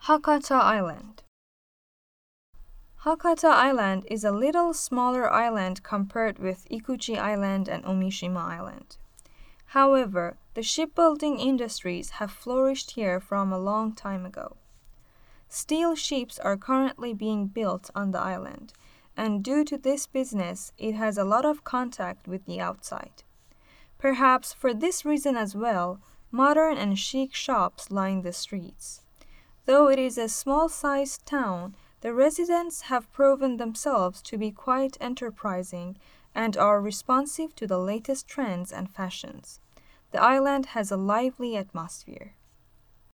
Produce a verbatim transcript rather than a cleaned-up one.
Hakata Island. Hakata Island is a little smaller island compared with Ikuchi Island and Omishima Island. However, the shipbuilding industries have flourished here from a long time ago. Steel ships are currently being built on the island, and due to this business, it has a lot of contact with the outside. Perhaps for this reason as well, modern and chic shops line the streets. Though it is a small-sized town, the residents have proven themselves to be quite enterprising and are responsive to the latest trends and fashions. The island has a lively atmosphere.